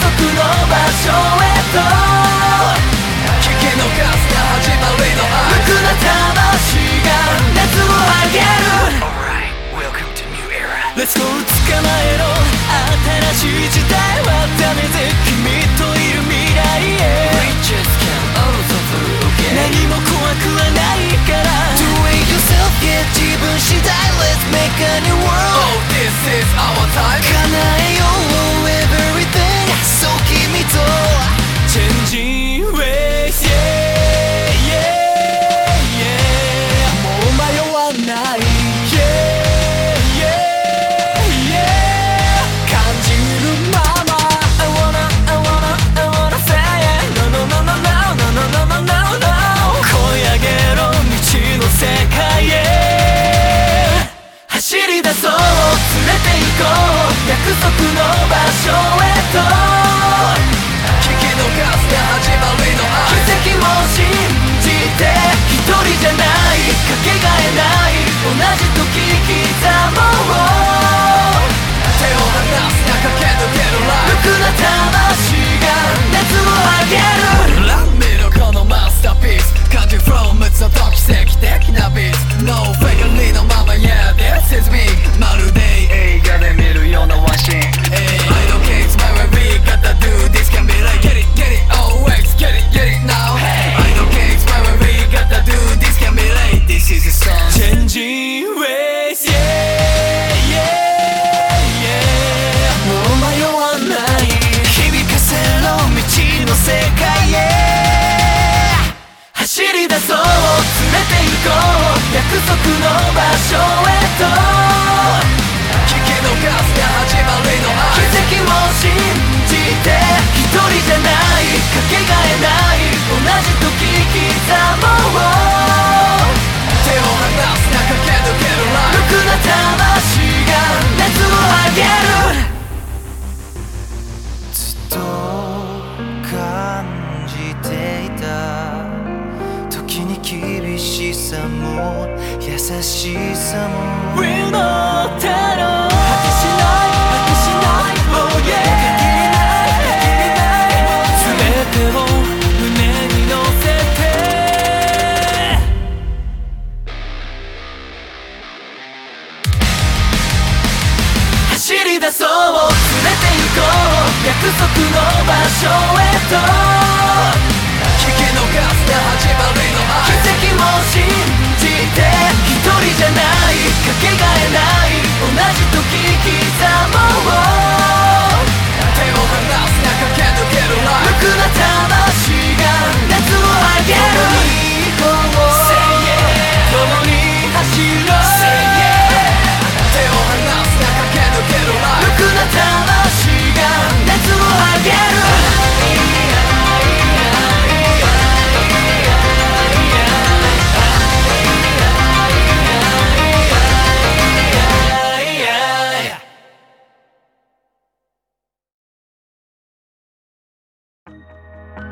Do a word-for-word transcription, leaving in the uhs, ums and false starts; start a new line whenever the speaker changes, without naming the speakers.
の場所へと聞き逃すな始まりの愛無垢な魂が熱を上げる
Alright, welcome to new era.
Let's go 捕まえろ新しい時代はダメぜ君といる未来へ
We just can't also forget.
何も怖くはないから
Do it yourself, yeah, 自分次第 Let's make a new world.
Oh, this is our time
叶えよう everything. So 君と
Changing ways, yeah, yeah, yeah もう迷わない Yeah, yeah, yeah 感じるまま I wanna, I wanna, I wanna say it No, no, no, no, no, no, no, no, no, no, no 恋上げろ未知の世界へ走り出そう連れて行こう約束の場所へと聞き逃すな始まりの愛奇跡を信じて一人じゃないかけがえない同じ時刻もう手を離すな駆け抜けるライフ無垢な魂が熱を上げるランミのこのマスターピース感じ from 無つのと奇跡的なビーツ No fakery のまま Yeah this is me まるで映画で見るようなワンシーン I don't care it's my way we gotta do this can be like get it get it always get it get it now I don't care it's my way we gotta do this can be like this is a song Changing ways yeah yeah yeah もう迷わない響かせろ未知の世界へ走り出そう連れて行こう約束の場所へと聞き逃すな始まりの愛奇跡を信じて一人じゃないかけがえない同じ時刻もう手を離すな駆け抜けるライフ無垢な魂が熱を上げる
ずっと感じていた時に厳しさも優しさも
We'll know 果てしない果てしない Oh yeah 全てを胸に乗せて走り出そう連れて行こう約束の場所へと聞き逃すな始まりの愛奇跡を信じて